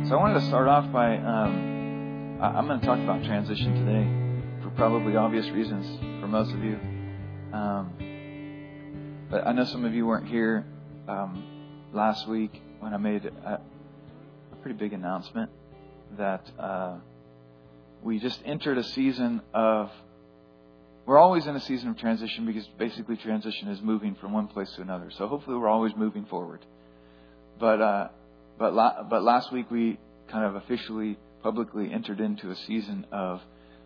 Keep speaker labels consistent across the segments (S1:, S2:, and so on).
S1: So I wanted to start off by, I'm going to talk about transition today for probably obvious reasons for most of you. But I know some of you weren't here last week when I made a pretty big announcement that we just entered a season of, we're always in a season of transition because basically transition is moving from one place to another. So hopefully we're always moving forward. But last week we kind of officially, publicly entered into a season of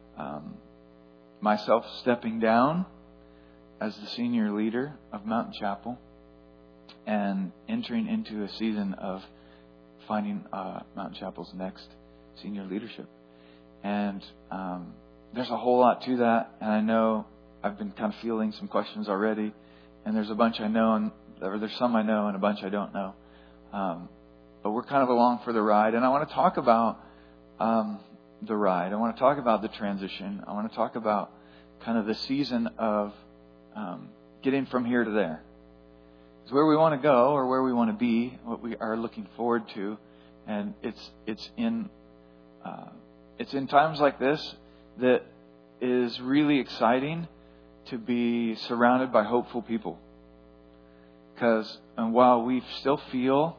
S1: myself stepping down as the senior leader of Mountain Chapel and entering into a season of finding Mountain Chapel's next senior leadership. And there's a whole lot to that. And I know I've been kind of fielding some questions already. And there's a bunch I know, and there's some I know and a bunch I don't know. But we're kind of along for the ride. And I want to talk about the ride. I want to talk about the transition. I want to talk about kind of the season of getting from here to there. It's where we want to go or where we want to be, what we are looking forward to. And it's in times like this that is really exciting to be surrounded by hopeful people. Because while we still feel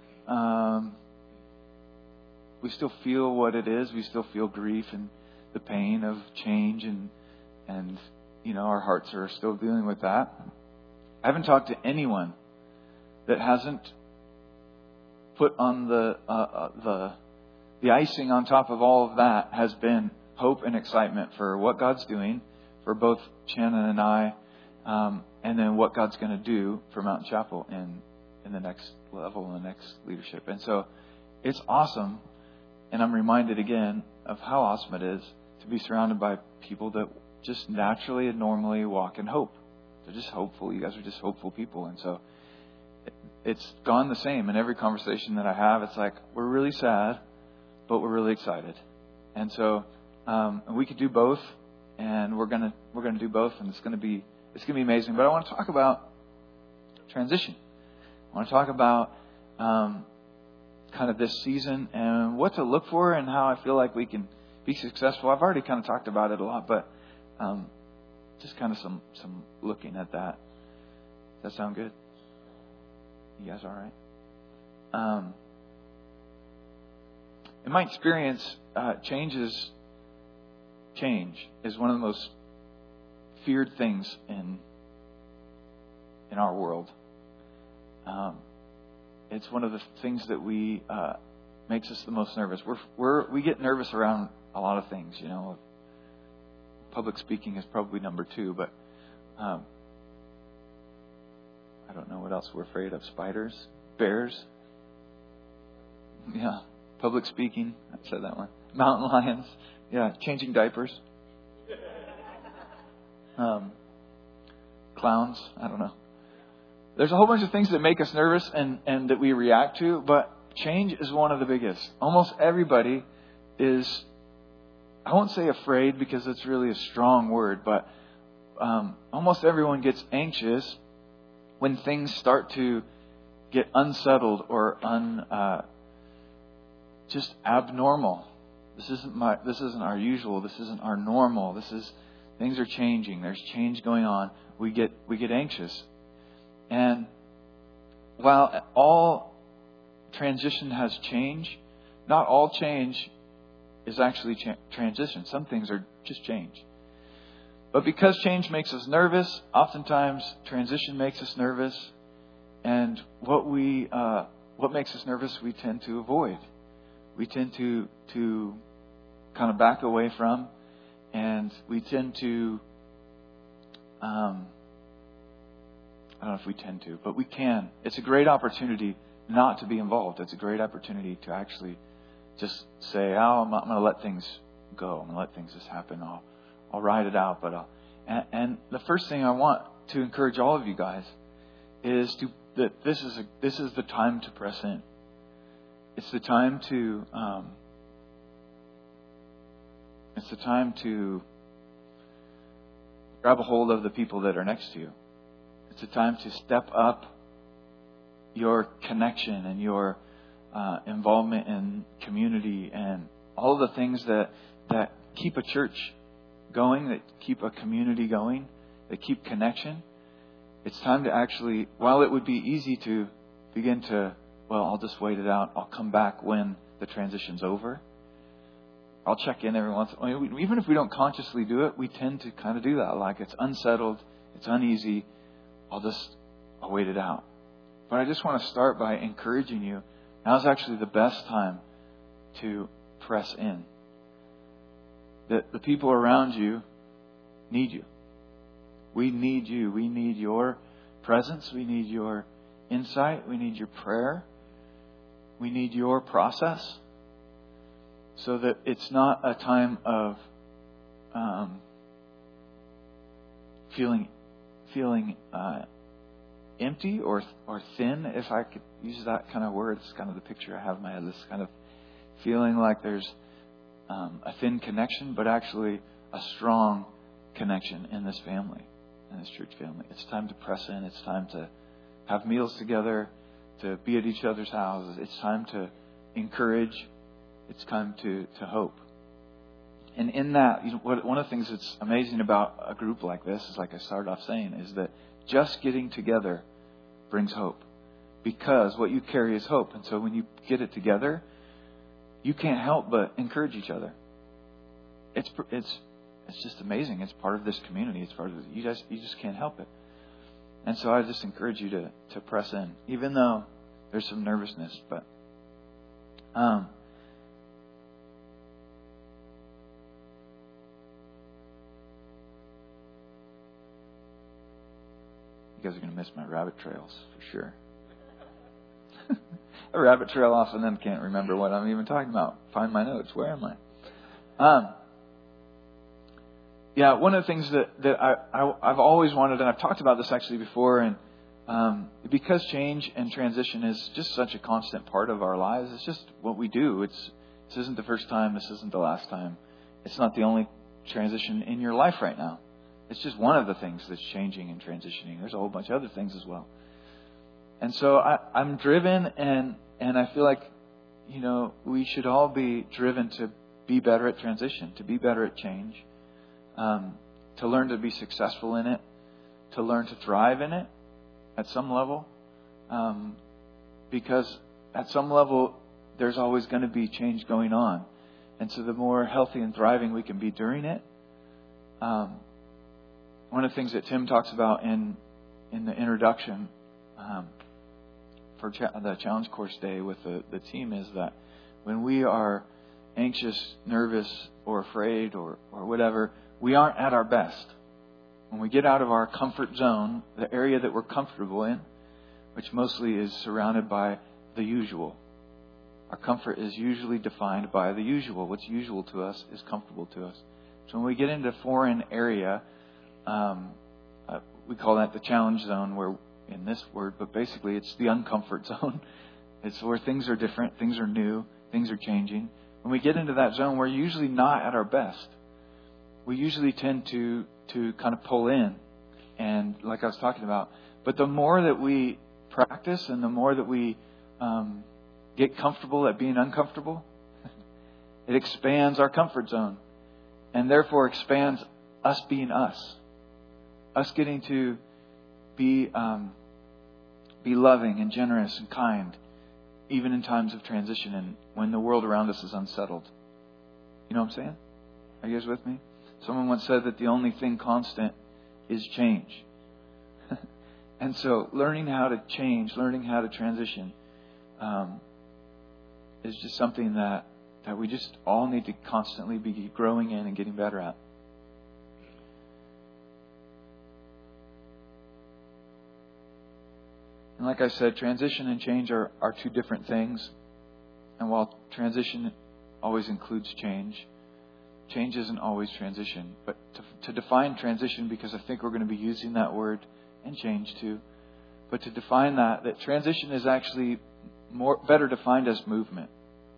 S1: what it is, we still feel grief and the pain of change, and you know, our hearts are still dealing with that. I haven't talked to anyone that hasn't put on the icing on top of all of that has been hope and excitement for what God's doing for both Shannon and I, and then what God's going to do for Mountain Chapel in the next level, in the next leadership. And so it's awesome. And I'm reminded again of how awesome it is to be surrounded by people that just naturally and normally walk in hope. They're just hopeful. You guys are just hopeful people. And so it's gone the same in every conversation that I have. It's like, we're really sad, but we're really excited. And so we could do both, and we're gonna do both, and it's gonna be amazing. But I want to talk about transition. I want to talk about kind of this season and what to look for and how I feel like we can be successful. I've already kind of talked about it a lot, but just kind of some looking at that. Does that sound good? You guys all right? In my experience, change is one of the most feared things in our world. It's one of the things that we makes us the most nervous. We get nervous around a lot of things, you know. Public speaking is probably number 2, but I don't know what else we're afraid of. Spiders, bears. Yeah, public speaking. I said that one. Mountain lions. Yeah, changing diapers. Clowns. I don't know. There's a whole bunch of things that make us nervous and that we react to, but change is one of the biggest. Almost everybody is, I won't say afraid because it's really a strong word, but almost everyone gets anxious when things start to get unsettled or just abnormal. This isn't our usual. This isn't our normal. Things are changing. There's change going on. We get anxious. And while all transition has change, not all change is actually transition. Some things are just change. But because change makes us nervous, oftentimes transition makes us nervous. And what makes us nervous, we tend to avoid. We tend to kind of back away from, and we tend to I don't know if we tend to, but we can. It's a great opportunity not to be involved. It's a great opportunity to actually just say, I'm going to let things go. I'm going to let things just happen. I'll ride it out. But and the first thing I want to encourage all of you guys is that this is the time to press in. It's the time to grab a hold of the people that are next to you. It's a time to step up your connection and your involvement in community and all the things that keep a church going, that keep a community going, that keep connection. It's time to actually, while it would be easy to begin to, well, I'll just wait it out. I'll come back when the transition's over. I'll check in every once. Even if we don't consciously do it, we tend to kind of do that. Like it's unsettled, it's uneasy. I'll wait it out. But I just want to start by encouraging you. Now's actually the best time to press in. The people around you need you. We need you. We need your presence. We need your insight. We need your prayer. We need your process. So that it's not a time of feeling empty or thin, if I could use that kind of word. It's kind of the picture I have in my head. This kind of feeling like there's a thin connection, but actually a strong connection in this family, in this church family. It's time to press in. It's time to have meals together, to be at each other's houses. It's time to encourage. It's time to hope. And in that, one of the things that's amazing about a group like this is, like I started off saying, is that just getting together brings hope. Because what you carry is hope. And so when you get it together, you can't help but encourage each other. It's just amazing. It's part of this community. It's part of you just can't help it. And so I just encourage you to press in, even though there's some nervousness. But you guys are going to miss my rabbit trails for sure. A rabbit trail off and then can't remember what I'm even talking about. Find my notes. Where am I? Yeah, one of the things that I've always wanted, and I've talked about this actually before, and because change and transition is just such a constant part of our lives, it's just what we do. This isn't the first time. This isn't the last time. It's not the only transition in your life right now. It's just one of the things that's changing and transitioning. There's a whole bunch of other things as well. And so I'm driven, and I feel like, we should all be driven to be better at transition, to be better at change, to learn to be successful in it, to learn to thrive in it at some level. Because at some level, there's always going to be change going on. And so the more healthy and thriving we can be during it. One of the things that Tim talks about in the introduction for the Challenge Course Day with the team is that when we are anxious, nervous, or afraid, or whatever, we aren't at our best. When we get out of our comfort zone, the area that we're comfortable in, which mostly is surrounded by the usual. Our comfort is usually defined by the usual. What's usual to us is comfortable to us. So when we get into a foreign area, we call that the challenge zone, where in this word, but basically it's the uncomfort zone. It's where things are different, things are new, things are changing. When we get into that zone, we're usually not at our best. We usually tend to kind of pull in, and like I was talking about. But the more that we practice and the more that we get comfortable at being uncomfortable, it expands our comfort zone, and therefore expands us being us. Us getting to be loving and generous and kind, even in times of transition and when the world around us is unsettled. You know what I'm saying? Are you guys with me? Someone once said that the only thing constant is change. And so learning how to change, learning how to transition is just something that we just all need to constantly be growing in and getting better at. And like I said, transition and change are two different things. And while transition always includes change, change isn't always transition. But to define transition, because I think we're going to be using that word, and change too, but to define that transition is actually better defined as movement.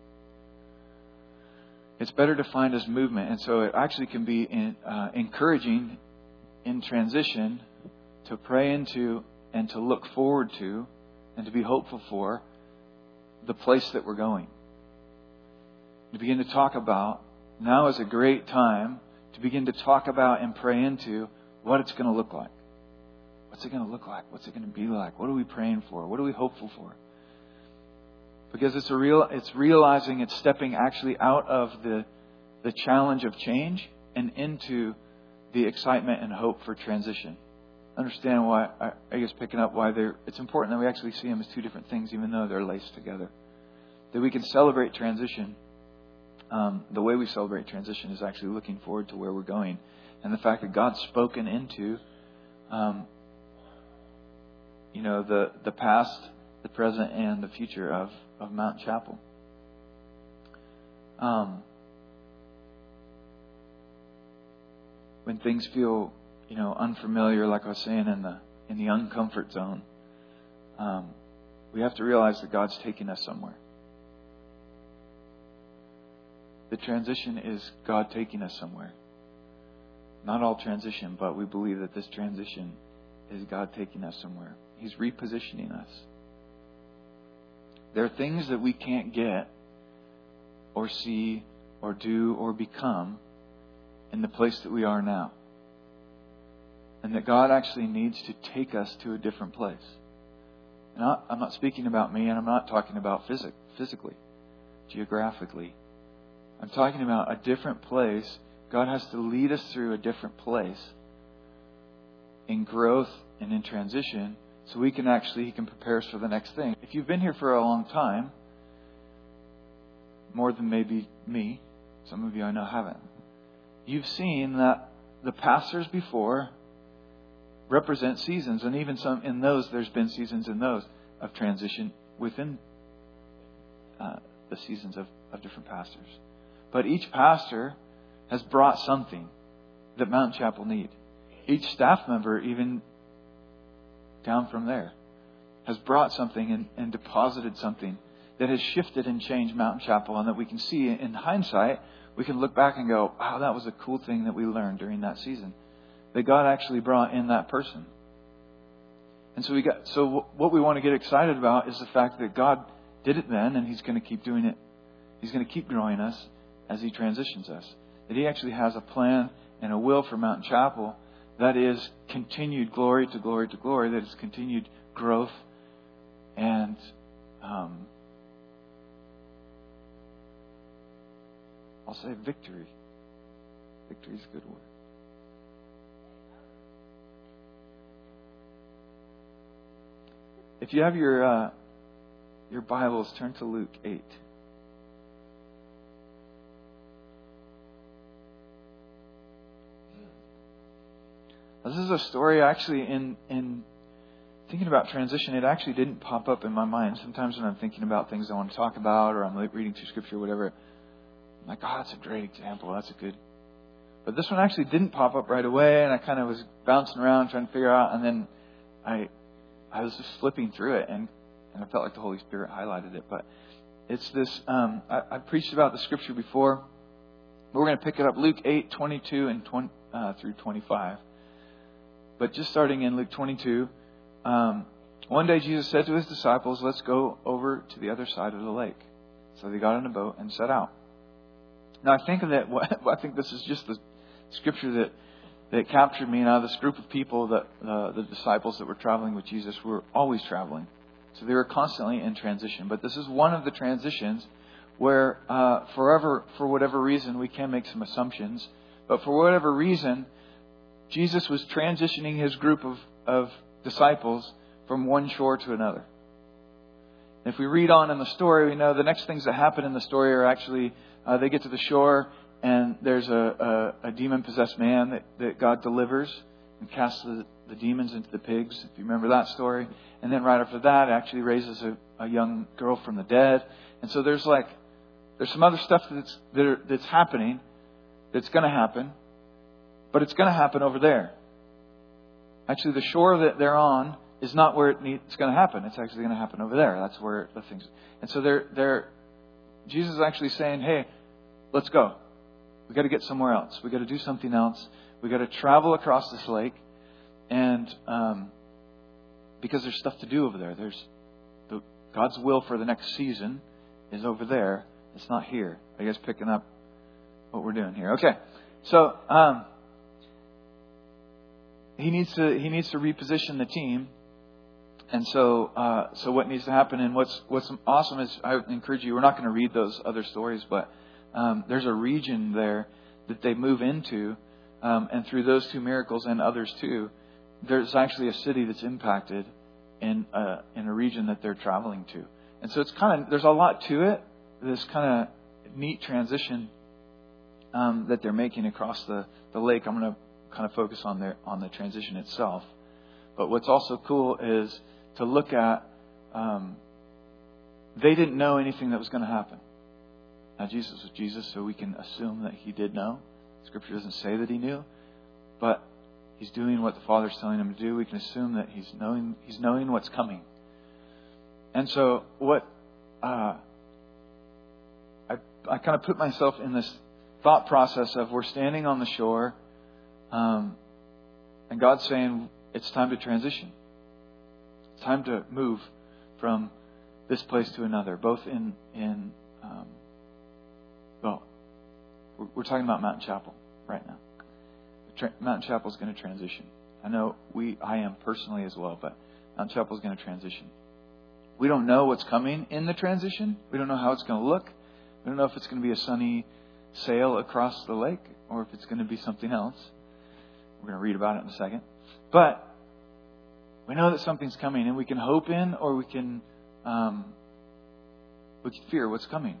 S1: It's better defined as movement. And so it actually can be encouraging in transition to pray into and to look forward to and to be hopeful for the place that we're going. To begin to talk about, now is a great time to begin to talk about and pray into what it's going to look like. What's it going to look like? What's it going to be like? What are we praying for? What are we hopeful for? Because it's realizing, it's stepping actually out of the challenge of change and into the excitement and hope for transition. Understand why, I guess picking up why it's important that we actually see them as two different things, even though they're laced together. That we can celebrate transition. The way we celebrate transition is actually looking forward to where we're going. And the fact that God's spoken into, the past, the present, and the future of Mountain Chapel. When things feel, unfamiliar, like I was saying, in the uncomfort zone, we have to realize that God's taking us somewhere. The transition is God taking us somewhere. Not all transition, but we believe that this transition is God taking us somewhere. He's repositioning us. There are things that we can't get or see or do or become in the place that we are now. And that God actually needs to take us to a different place. And I'm not speaking about me, and I'm not talking about physically, geographically. I'm talking about a different place. God has to lead us through a different place in growth and in transition so He can prepare us for the next thing. If you've been here for a long time, more than maybe me, some of you I know haven't, you've seen that the pastors before represent seasons, and even some in those, there's been seasons in those of transition within the seasons of different pastors. But each pastor has brought something that Mountain Chapel need. Each staff member, even down from there, has brought something and deposited something that has shifted and changed Mountain Chapel, and that we can see in hindsight, we can look back and go, wow, that was a cool thing that we learned during that season. That God actually brought in that person. And so what we want to get excited about is the fact that God did it then, and He's going to keep doing it. He's going to keep growing us as He transitions us. That He actually has a plan and a will for Mountain Chapel that is continued glory to glory to glory, that is continued growth and I'll say victory. Victory is a good word. If you have your Bibles, turn to Luke 8. This is a story actually in thinking about transition. It actually didn't pop up in my mind. Sometimes when I'm thinking about things I want to talk about, or I'm reading through Scripture or whatever, I'm like, oh, that's a great example. That's a good. But this one actually didn't pop up right away, and I kind of was bouncing around trying to figure out, and then I was just flipping through it, and I felt like the Holy Spirit highlighted it. But it's this, I preached about the Scripture before. We're going to pick it up, Luke 8:22 and through 25. But just starting in Luke 22, one day Jesus said to His disciples, let's go over to the other side of the lake. So they got in a boat and set out. Now I think this is just the Scripture that captured me. Now this group of people, the disciples that were traveling with Jesus, were always traveling. So they were constantly in transition. But this is one of the transitions where for whatever reason, we can make some assumptions. But for whatever reason, Jesus was transitioning His group of disciples from one shore to another. If we read on in the story, we know the next things that happen in the story are actually they get to the shore, and there's a demon-possessed man that God delivers and casts the demons into the pigs, if you remember that story. And then right after that, it actually raises a young girl from the dead. And so there's some other stuff that's happening, that's going to happen. But it's going to happen over there. Actually, the shore that they're on is not where it's going to happen. It's actually going to happen over there. That's where the things. And so Jesus is actually saying, "Hey, let's go. We got to get somewhere else. We got to do something else. We got to travel across this lake, and because there's stuff to do over there. There's God's will for the next season is over there. It's not here. Are you guys picking up what we're doing here? Okay. So he needs to reposition the team. And so what needs to happen, and what's awesome is, I encourage you, we're not going to read those other stories, but there's a region there that they move into, and through those two miracles and others too, there's actually a city that's impacted in a region that they're traveling to. And so it's there's a lot to it. This kind of neat transition that they're making across the lake. I'm going to kind of focus on the transition itself. But what's also cool is to look at, they didn't know anything that was going to happen. Now, Jesus was Jesus, so we can assume that he did know. Scripture doesn't say that he knew, but he's doing what the Father's telling him to do. We can assume that he's knowing what's coming. And so what I kind of put myself in this thought process of, we're standing on the shore, and God's saying it's time to transition. It's time to move from this place to another, both we're talking about Mountain Chapel right now. Mountain Chapel is going to transition. I know I am personally as well, but Mountain Chapel is going to transition. We don't know what's coming in the transition. We don't know how it's going to look. We don't know if it's going to be a sunny sail across the lake or if it's going to be something else. We're going to read about it in a second. But we know that something's coming, and we can hope in, or we can fear what's coming.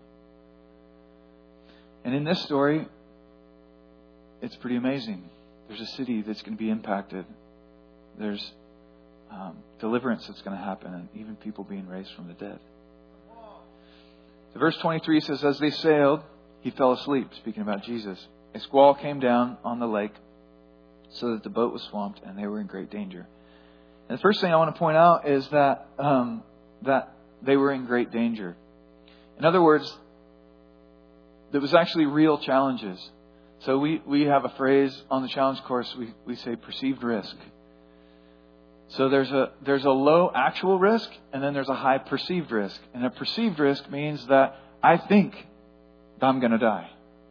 S1: And in this story, it's pretty amazing. There's a city that's going to be impacted. There's deliverance that's going to happen, and even people being raised from the dead. So verse 23 says, as they sailed, he fell asleep, speaking about Jesus. A squall came down on the lake so that the boat was swamped, and they were in great danger. And the first thing I want to point out is that they were in great danger. In other words, there was actually real challenges. So we have a phrase on the challenge course, we say perceived risk. So there's a low actual risk, and then there's a high perceived risk. And a perceived risk means that I think I'm going to die.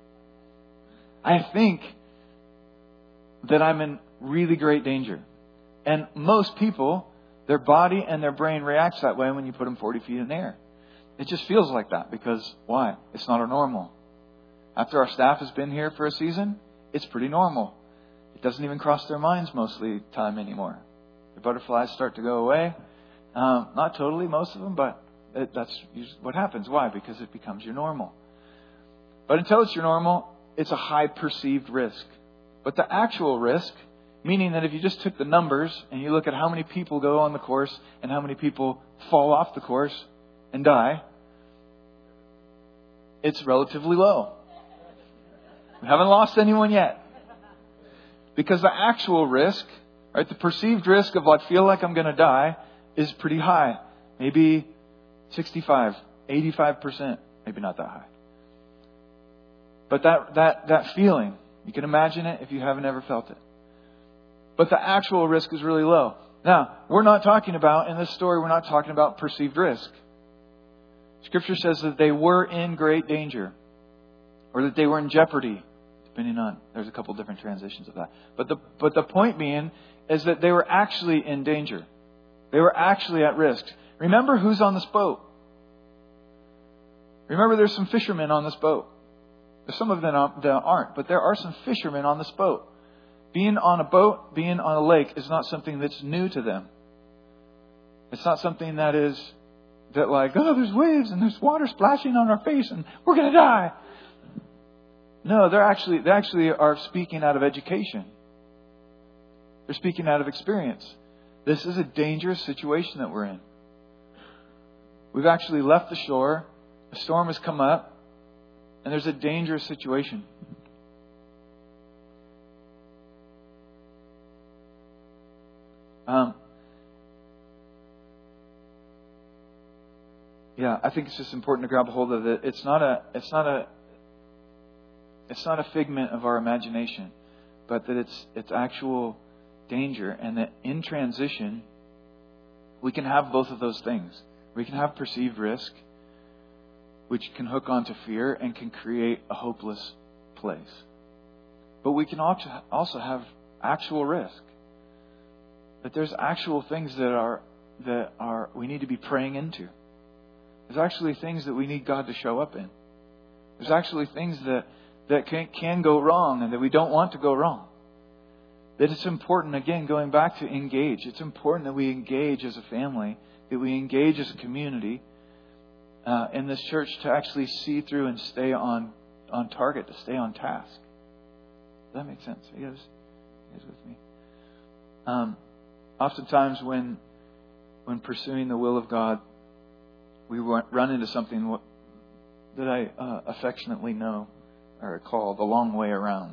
S1: I think that I'm in really great danger. And most people, their body and their brain reacts that way when you put them 40 feet in the air. It just feels like that because, why? It's not our normal. After our staff has been here for a season, it's pretty normal. It doesn't even cross their minds mostly of the time anymore. The butterflies start to go away. Not totally, most of them, but that's what happens. Why? Because it becomes your normal. But until it's your normal, it's a high perceived risk. But the actual risk, meaning that if you just took the numbers and you look at how many people go on the course and how many people fall off the course and die, it's relatively low. We haven't lost anyone yet. Because the actual risk, right, the perceived risk of I feel like I'm going to die is pretty high. Maybe 65, 85%. Maybe not that high. But that feeling, you can imagine it if you haven't ever felt it. But the actual risk is really low. Now, we're not talking about, in this story, we're not talking about perceived risk. Scripture says that they were in great danger. Or that they were in jeopardy. Depending on, there's a couple different transitions of that. But the point being is that they were actually in danger. They were actually at risk. Remember who's on this boat. Remember there's some fishermen on this boat. There's some of them that aren't, but there are some fishermen on this boat. Being on a boat, being on a lake is not something that's new to them. It's not something that there's waves and there's water splashing on our face and we're going to die. No, they actually are speaking out of education. They're speaking out of experience. This is a dangerous situation that we're in. We've actually left the shore. A storm has come up. And there's a dangerous situation. I think it's just important to grab a hold of it. It's not a figment of our imagination, but that it's actual danger, and that in transition we can have both of those things. We can have perceived risk, which can hook onto fear and can create a hopeless place. But we can also have actual risk. That there's actual things that are we need to be praying into. There's actually things that we need God to show up in. There's actually things that can go wrong and that we don't want to go wrong. That it's important, again, going back to engage. It's important that we engage as a family, that we engage as a community in this church to actually see through and stay on target, to stay on task. Does that make sense? Are you guys with me? Oftentimes when pursuing the will of God, we run into something that I affectionately know or call the long way around.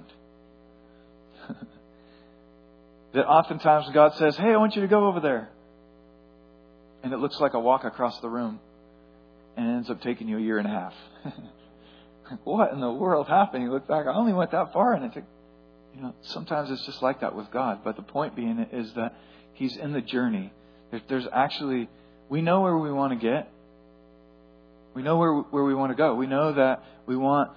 S1: That oftentimes God says, hey, I want you to go over there. And it looks like a walk across the room. And it ends up taking you a year and a half. What in the world happened? You look back, I only went that far. And it took, sometimes it's just like that with God. But the point being is that He's in the journey. There's actually, we know where we want to get. We know where we want to go. We know that we want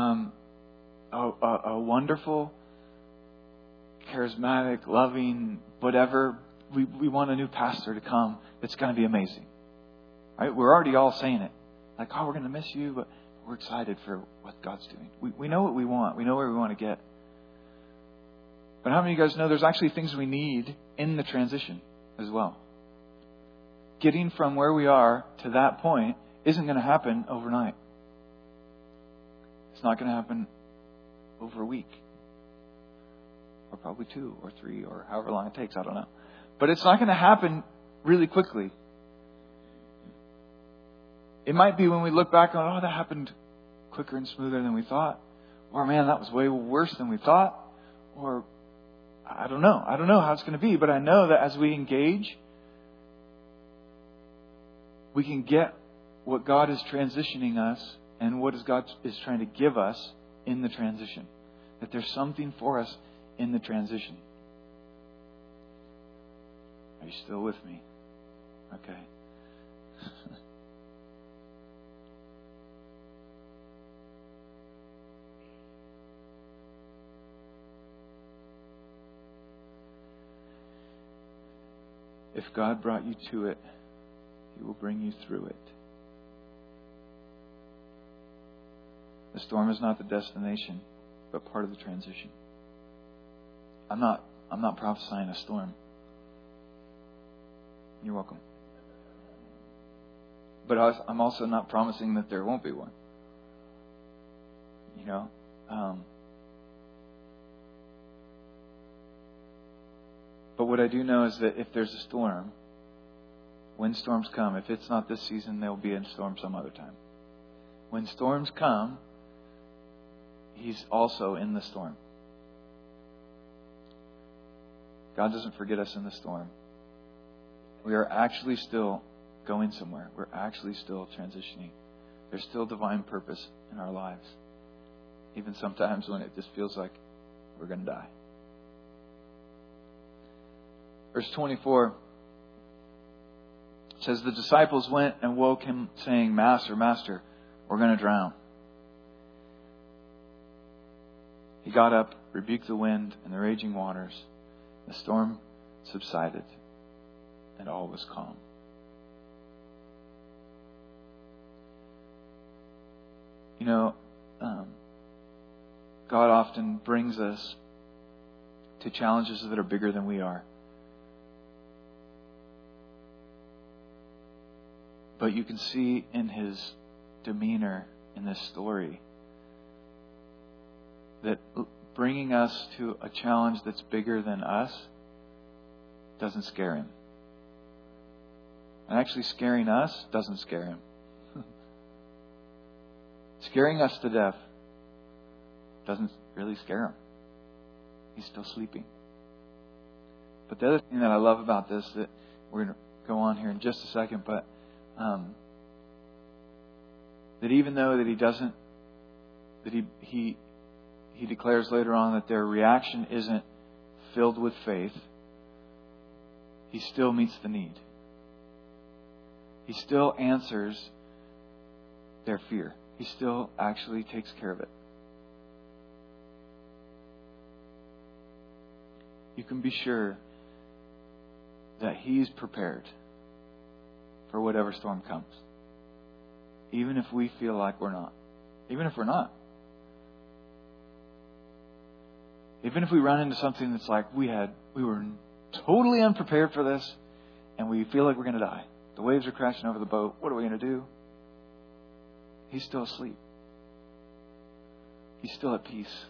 S1: a wonderful, charismatic, loving, whatever. We want a new pastor to come that's going to be amazing. Right? We're already all saying it. Like, oh, we're going to miss you, but we're excited for what God's doing. We know what we want. We know where we want to get. But how many of you guys know there's actually things we need in the transition as well? Getting from where we are to that point isn't going to happen overnight. It's not going to happen over a week. Or probably 2 or 3 or however long it takes. I don't know. But it's not going to happen really quickly. It might be when we look back on, oh, that happened quicker and smoother than we thought. Or, man, that was way worse than we thought. Or, I don't know. I don't know how it's going to be. But I know that as we engage, we can get what God is transitioning us and what God is trying to give us in the transition. That there's something for us in the transition. Are you still with me? Okay. If God brought you to it, He will bring you through it. The storm is not the destination, but part of the transition. I'm not prophesying a storm. You're welcome. But I'm also not promising that there won't be one. But what I do know is that if there's a storm, when storms come, if it's not this season, there will be a storm some other time. When storms come, He's also in the storm. God doesn't forget us in the storm. We are actually still going somewhere. We're actually still transitioning. There's still divine purpose in our lives. Even sometimes when it just feels like we're going to die. Verse 24 says, the disciples went and woke Him, saying, Master, Master, we're going to drown. He got up, rebuked the wind and the raging waters. The storm subsided, and all was calm. God often brings us to challenges that are bigger than we are. But you can see in His demeanor in this story that bringing us to a challenge that's bigger than us doesn't scare Him. And actually scaring us doesn't scare Him. Scaring us to death doesn't really scare Him. He's still sleeping. But the other thing that I love about this, that we're going to go on here in just a second, but that even though that He doesn't, that He declares later on that their reaction isn't filled with faith, He still meets the need. He still answers their fear. He still actually takes care of it. You can be sure that He's prepared for whatever storm comes. Even if we feel like we're not. Even if we're not. Even if we run into something that's like we were totally unprepared for this and we feel like we're going to die. The waves are crashing over the boat. What are we going to do? He's still asleep. He's still at peace.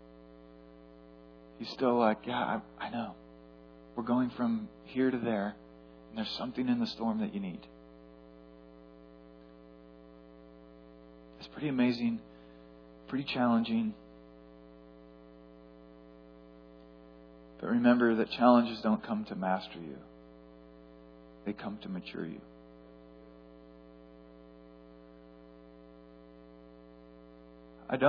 S1: He's still like, yeah, I know. We're going from here to there, and there's something in the storm that you need. It's pretty amazing, pretty challenging. But remember that challenges don't come to master you. They come to mature you. I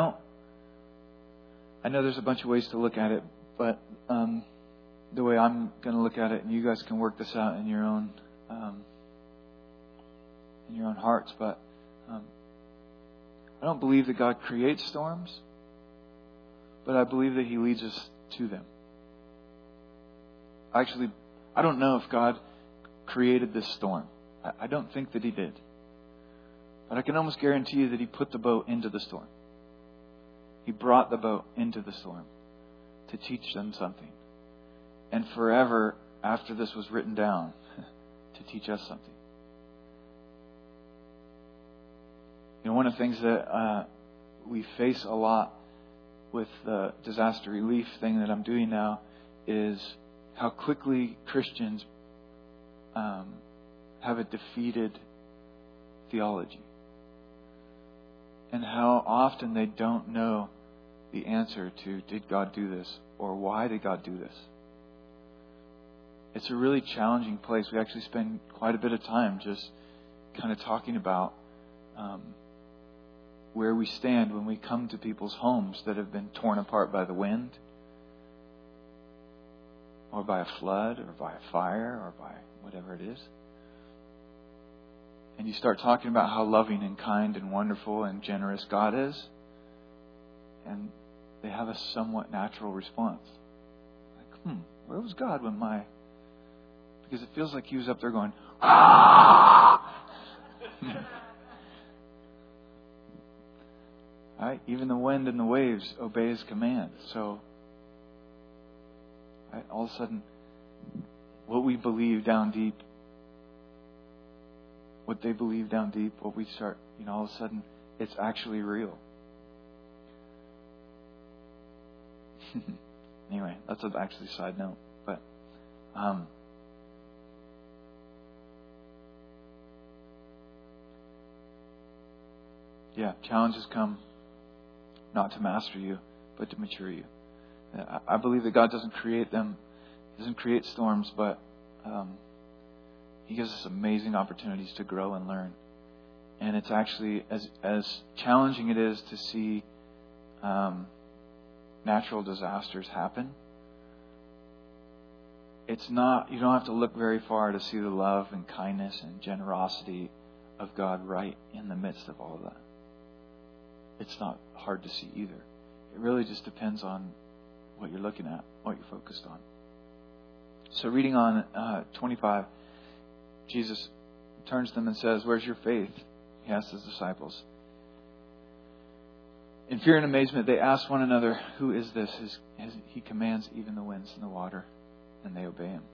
S1: know there's a bunch of ways to look at it, but the way I'm going to look at it, and you guys can work this out in your own hearts, but I don't believe that God creates storms, but I believe that He leads us to them. Actually, I don't know if God created this storm. I don't think that He did. But I can almost guarantee you that He put the boat into the storm. He brought the boat into the storm to teach them something. And forever after this was written down, to teach us something. You know, one of the things that we face a lot with the disaster relief thing that I'm doing now is how quickly Christians have a defeated theology. And how often they don't know the answer to, did God do this? Or why did God do this? It's a really challenging place. We actually spend quite a bit of time just kind of talking about where we stand when we come to people's homes that have been torn apart by the wind, or by a flood, or by a fire, or by whatever it is. And you start talking about how loving and kind and wonderful and generous God is, and they have a somewhat natural response. Like, where was God when because it feels like He was up there going, Right? Even the wind and the waves obey His command. So, right, all of a sudden, what we believe down deep, what they believe down deep, what we start, all of a sudden, it's actually real. Anyway, that's actually a side note. But, challenges come not to master you, but to mature you. I believe that God doesn't create them, doesn't create storms, but He gives us amazing opportunities to grow and learn. And it's actually, as challenging it is to see natural disasters happen, it's not, you don't have to look very far to see the love and kindness and generosity of God right in the midst of all of that. It's not hard to see either. It really just depends on what you're looking at, what you're focused on. So reading on 25, Jesus turns to them and says, "Where's your faith?" He asks His disciples. In fear and amazement, they ask one another, "Who is this?" He commands even the winds and the water, and they obey Him.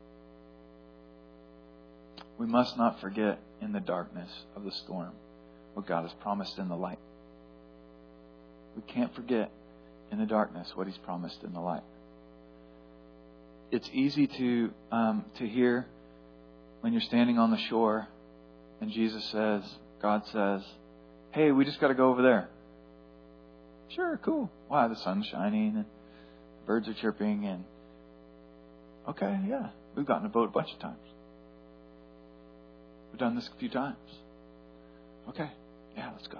S1: We must not forget in the darkness of the storm what God has promised in the light. We can't forget in the darkness what He's promised in the light. It's easy to hear when you're standing on the shore and God says, "Hey, we just got to go over there." Sure, cool. Wow, the sun's shining and the birds are chirping and okay, yeah, we've gotten a boat a bunch of times. We've done this a few times. Okay, yeah, let's go.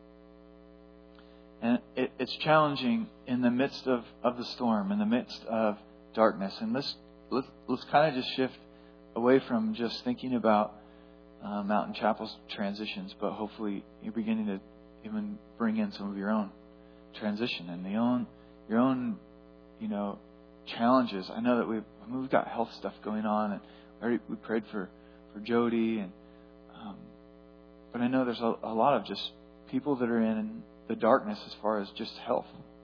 S1: And it's challenging in the midst of the storm, in the midst of darkness. And let's kind of just shift away from just thinking about Mountain Chapel's transitions, but hopefully you're beginning to even bring in some of your own transition and your own, challenges. I know that we've got health stuff going on, and we prayed for Jody, and but I know there's a lot of just people that are in the darkness as far as just health.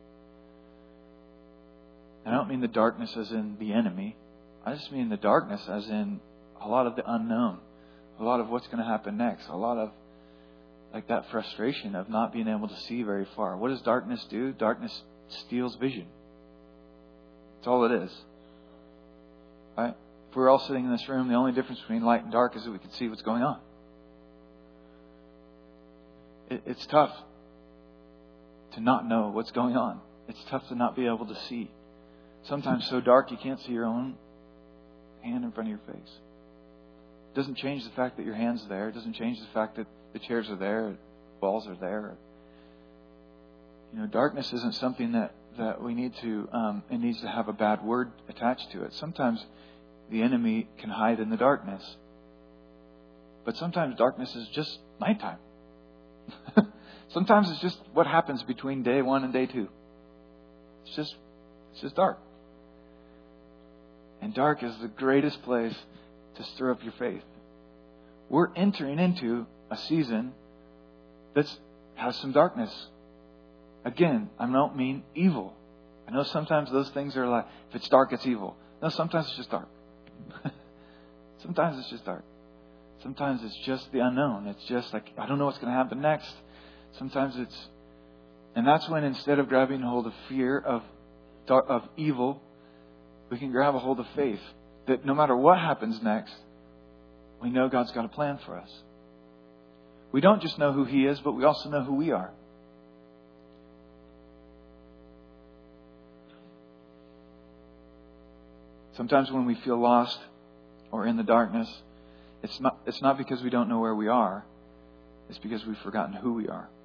S1: I don't mean the darkness as in the enemy. I just mean the darkness as in a lot of the unknown, a lot of what's going to happen next, a lot of like that frustration of not being able to see very far. What does darkness do? Darkness steals vision. That's all it is. Right? If we're all sitting in this room, the only difference between light and dark is that we can see what's going on. It's tough to not know what's going on. It's tough to not be able to see. Sometimes so dark you can't see your own hand in front of your face. It doesn't change the fact that your hand's there. It doesn't change the fact that the chairs are there, walls are there. Darkness isn't something that we need to, it needs to have a bad word attached to it. Sometimes the enemy can hide in the darkness. But sometimes darkness is just nighttime. Sometimes it's just what happens between day 1 and day 2. It's just dark. And dark is the greatest place to stir up your faith. We're entering into a season that has some darkness. Again, I don't mean evil. I know sometimes those things are like, if it's dark, it's evil. No, sometimes it's just dark. Sometimes it's just dark. Sometimes it's just the unknown. It's just like, I don't know what's going to happen next. Sometimes and that's when instead of grabbing hold of fear of evil, we can grab a hold of faith. That no matter what happens next, we know God's got a plan for us. We don't just know who He is, but we also know who we are. Sometimes when we feel lost or in the darkness, it's not because we don't know where we are. It's because we've forgotten who we are.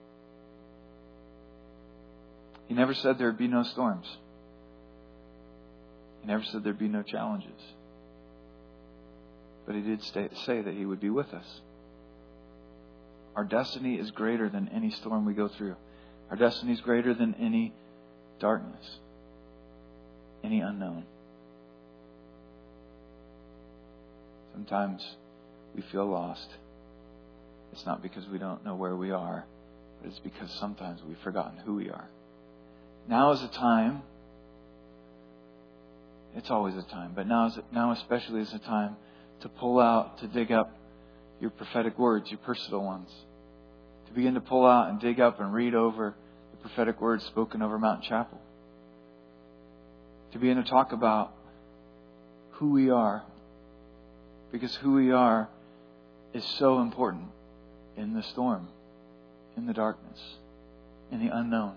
S1: He never said there'd be no storms. He never said there'd be no challenges. But He did say that He would be with us. Our destiny is greater than any storm we go through. Our destiny is greater than any darkness, any unknown. Sometimes we feel lost. It's not because we don't know where we are, but it's because sometimes we've forgotten who we are. Now is a time, it's always a time, but now especially is a time to pull out, to dig up your prophetic words, your personal ones. To begin to pull out and dig up and read over the prophetic words spoken over Mountain Chapel. To begin to talk about who we are. Because who we are is so important in the storm, in the darkness, in the unknown.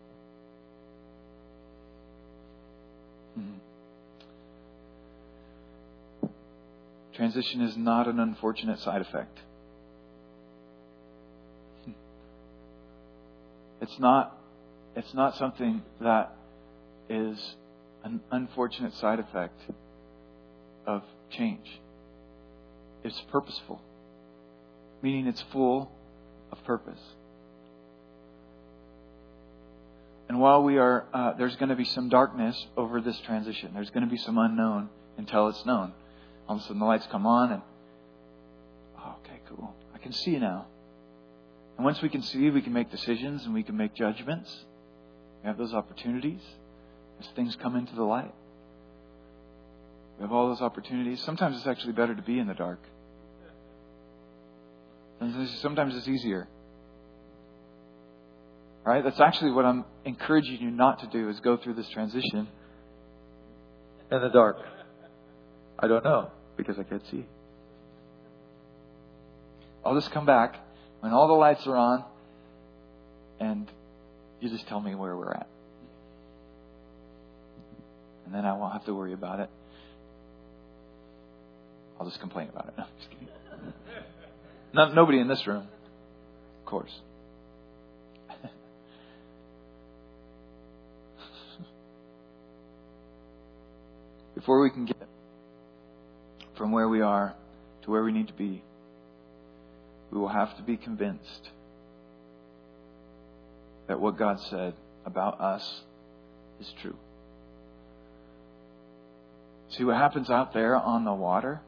S1: Transition is not an unfortunate side effect. It's not something that is an unfortunate side effect of change. It's purposeful, meaning it's full of purpose. And while there's going to be some darkness over this transition. There's going to be some unknown until it's known. All of a sudden the lights come on and, okay, cool. I can see now. And once we can see, we can make decisions and we can make judgments. We have those opportunities as things come into the light. We have all those opportunities. Sometimes it's actually better to be in the dark. Sometimes it's easier. Right? That's actually what I'm encouraging you not to do, is go through this transition in the dark. I don't know, because I can't see. I'll just come back when all the lights are on and you just tell me where we're at. And then I won't have to worry about it. I'll just complain about it. No, I'm just kidding. Nobody in this room, of course. Before we can get from where we are to where we need to be, we will have to be convinced that what God said about us is true. See, what happens out there on the water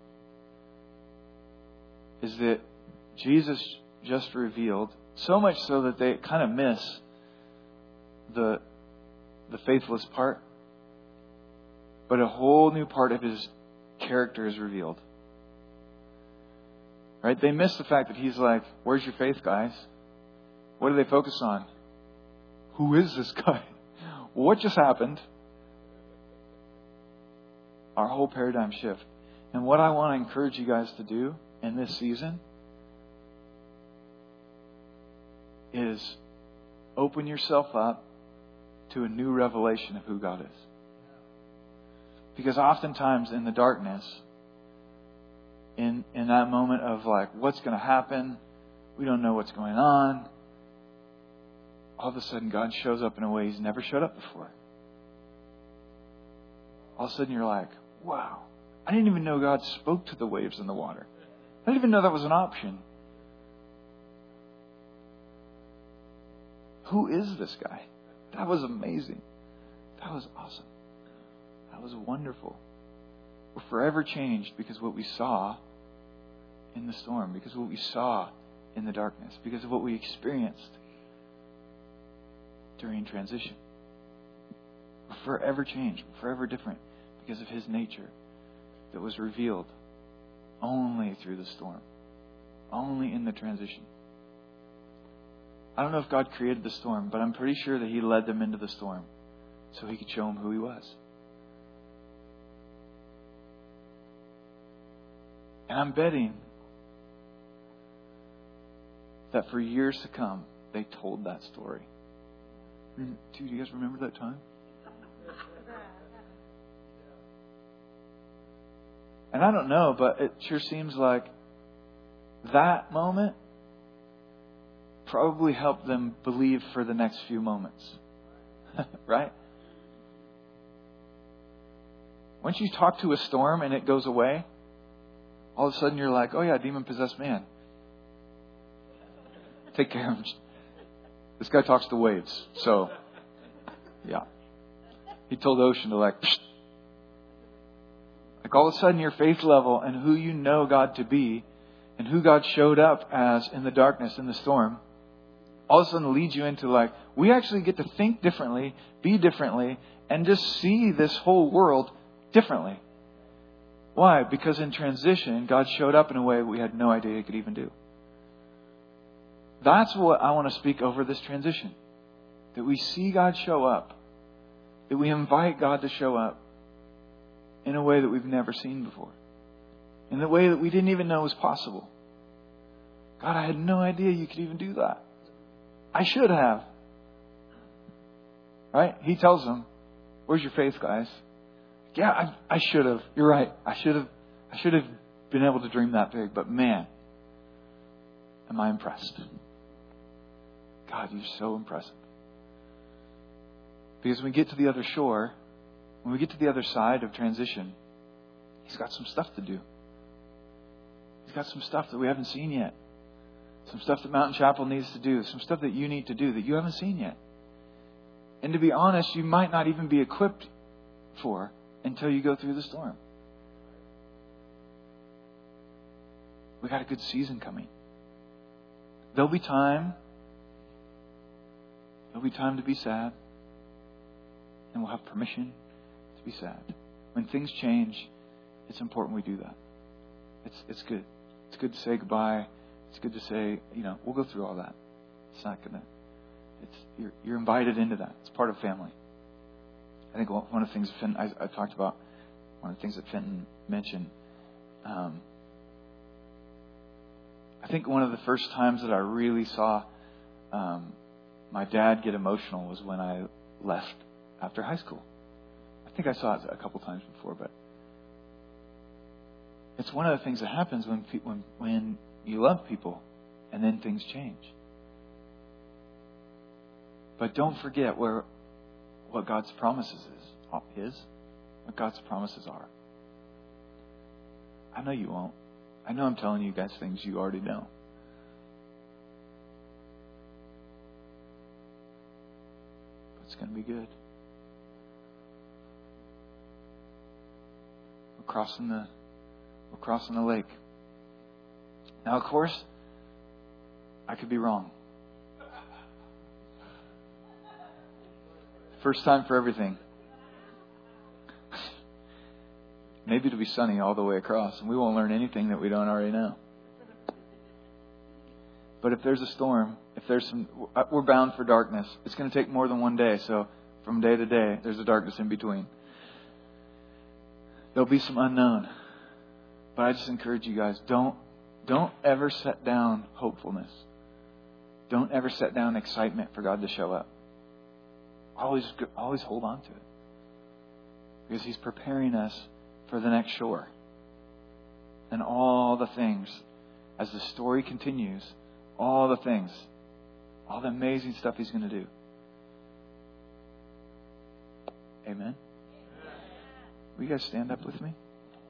S1: is that Jesus just revealed, so much so that they kind of miss the faithless part, but a whole new part of his character is revealed. Right? They miss the fact that he's like, where's your faith, guys? What do they focus on? Who is this guy? What just happened? Our whole paradigm shift. And what I want to encourage you guys to do in this season is open yourself up to a new revelation of who God is. Because oftentimes in the darkness, in that moment of like, what's going to happen? We don't know what's going on. All of a sudden, God shows up in a way He's never showed up before. All of a sudden, you're like, wow, I didn't even know God spoke to the waves and the water. I didn't even know that was an option. Who is this guy? That was amazing. That was awesome. That was wonderful. We're forever changed because of what we saw in the storm, because of what we saw in the darkness, because of what we experienced during transition. We're forever changed. We're forever different because of His nature that was revealed only through the storm, only in the transition. I don't know if God created the storm, but I'm pretty sure that He led them into the storm so He could show them who He was. And I'm betting that for years to come, they told that story. Do you guys remember that time? And I don't know, but it sure seems like that moment probably helped them believe for the next few moments. Right? Once you talk to a storm and it goes away, all of a sudden you're like, oh yeah, demon-possessed man. Take care of him. This guy talks to waves. So, yeah. He told the ocean to like, psh. Like all of a sudden your faith level and who you know God to be and who God showed up as in the darkness, in the storm, all of a sudden leads you into like, we actually get to think differently, be differently, and just see this whole world differently. Why? Because in transition, God showed up in a way we had no idea He could even do. That's what I want to speak over this transition. That we see God show up. That we invite God to show up in a way that we've never seen before. In the way that we didn't even know was possible. God, I had no idea You could even do that. I should have. Right? He tells them, where's your faith, guys? Yeah, I should have. You're right. I should have been able to dream that big. But man, am I impressed. God, You're so impressive. Because when we get to the other shore, when we get to the other side of transition, He's got some stuff to do. He's got some stuff that we haven't seen yet. Some stuff that Mountain Chapel needs to do. Some stuff that you need to do that you haven't seen yet. And to be honest, you might not even be equipped for until you go through the storm. We got a good season coming. There'll be time. There'll be time to be sad. And we'll have permission to be sad. When things change, it's important we do that. It's good. It's good to say goodbye. It's good to say, we'll go through all that. It's not gonna. You're invited into that. It's part of family. I think one of the things I talked about, one of the things that Fenton mentioned, I think one of the first times that I really saw my dad get emotional was when I left after high school. I think I saw it a couple times before, but it's one of the things that happens when you love people and then things change. But don't forget what God's promises is, what God's promises are. I know you won't. I know I'm telling you guys things you already know. It's going to be good. We're crossing the lake. Now, of course, I could be wrong. First time for everything. Maybe it'll be sunny all the way across, and we won't learn anything that we don't already know. But if there's a storm, we're bound for darkness. It's going to take more than one day. So from day to day, there's a darkness in between. There'll be some unknown. But I just encourage you guys, don't ever set down hopefulness. Don't ever set down excitement for God to show up. Always hold on to it. Because He's preparing us for the next shore. And all the things, as the story continues, all the things, all the amazing stuff He's going to do. Amen. Will you guys stand up with me?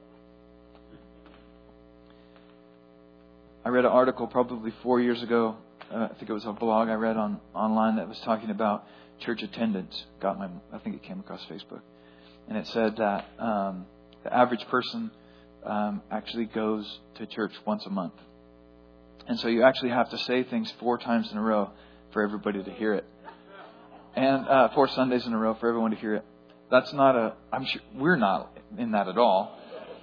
S1: I read an article probably 4 years ago. I think it was a blog I read online that was talking about church attendance. I think it came across Facebook. And it said that the average person actually goes to church once a month. And so you actually have to say things 4 times in a row for everybody to hear it. And 4 Sundays in a row for everyone to hear it. That's not I'm sure we're not in that at all.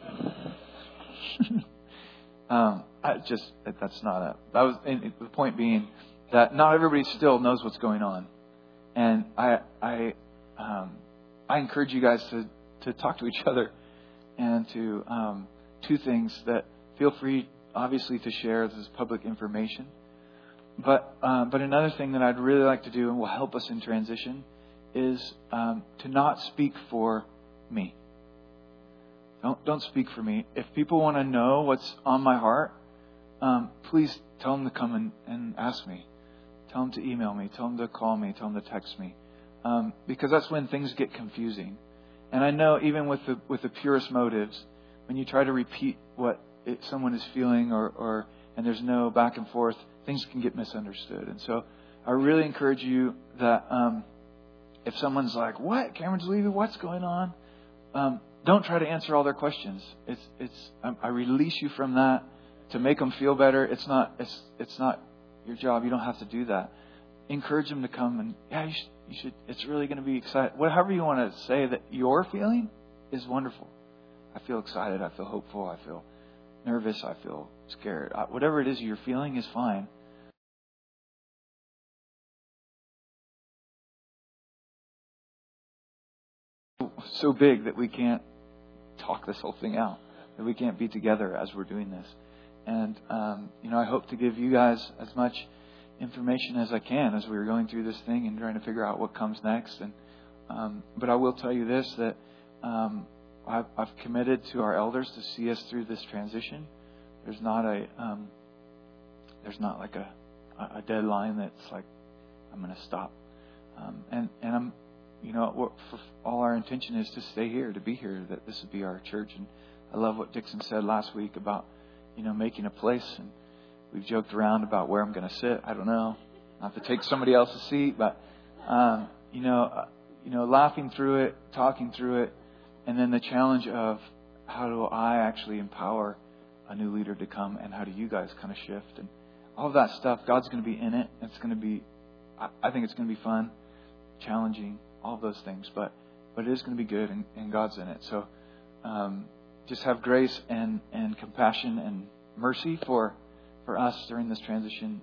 S1: The point being that not everybody still knows what's going on. And I encourage you guys to talk to each other and to 2 things that feel free, obviously, to share. This is public information. But another thing that I'd really like to do and will help us in transition is to not speak for me. Don't speak for me. If people want to know what's on my heart, please tell them to come and ask me. Tell them to email me. Tell them to call me. Tell them to text me. Because that's when things get confusing. And I know even with the purest motives, when you try to repeat what someone is feeling and there's no back and forth, things can get misunderstood. And so I really encourage you that if someone's like, "What? Cameron's leaving? What's going on?" Don't try to answer all their questions. I release you from that to make them feel better. It's not your job. You don't have to do that. Encourage them to come and you should. It's really going to be exciting. Whatever you want to say that you're feeling is wonderful. I feel excited. I feel hopeful. I feel nervous. I feel scared. Whatever it is you're feeling is fine. So big that we can't talk this whole thing out, that we can't be together as we're doing this. And, I hope to give you guys as much information as I can as we're going through this thing and trying to figure out what comes next. And but I will tell you this, that I've committed to our elders to see us through this transition. There's not like a deadline that's like, I'm going to stop. And I'm, for all our intention is to stay here, to be here, that this would be our church. And I love what Dixon said last week about, making a place. And we've joked around about where I'm going to sit. I don't know. I have to take somebody else's seat, but, laughing through it, talking through it, and then the challenge of how do I actually empower a new leader to come, and how do you guys kind of shift, and all of that stuff. God's going to be in it. It's going to be, I think it's going to be fun, challenging, all of those things, but it is going to be good, and God's in it. So just have grace and compassion and mercy for us during this transition,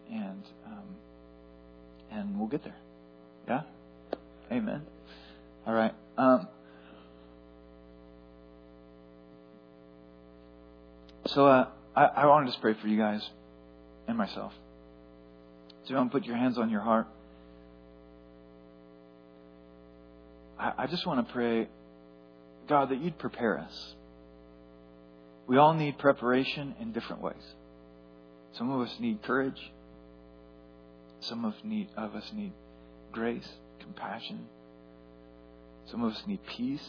S1: and we'll get there. Yeah? Amen. All right. So I want to just pray for you guys and myself. So don't put your hands on your heart. I just want to pray, God, that you'd prepare us. We all need preparation in different ways. Some of us need courage. Some of us need grace, compassion. Some of us need peace.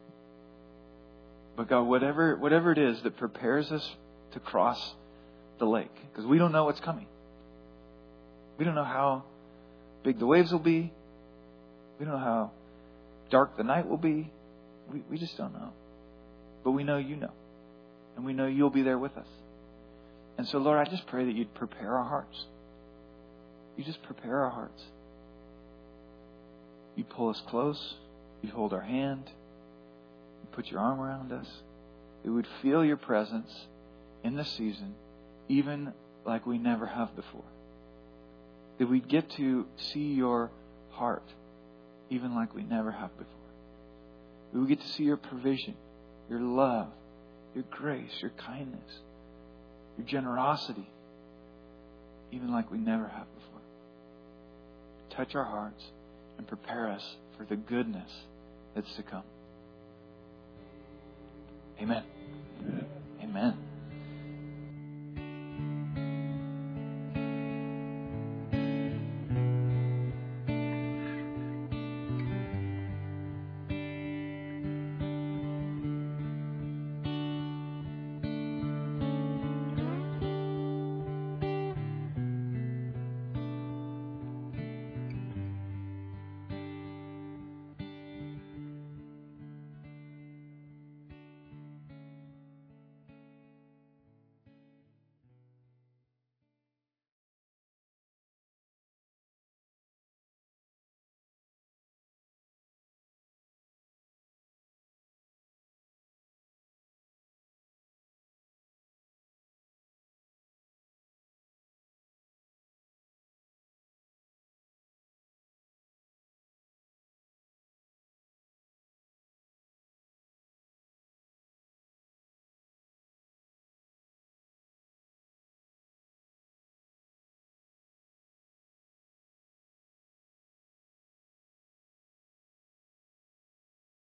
S1: But God, whatever it is that prepares us to cross the lake, because we don't know what's coming. We don't know how big the waves will be. We don't know how dark the night will be. We just don't know. But we know you know. And we know you'll be there with us. And so, Lord, I just pray that you'd prepare our hearts. You just prepare our hearts. You pull us close. You hold our hand. You put your arm around us. We would feel your presence in this season, even like we never have before. That we'd get to see your heart, even like we never have before. We would get to see your provision, your love, your grace, your kindness, your generosity, even like we never have before. Touch our hearts and prepare us for the goodness that's to come. Amen.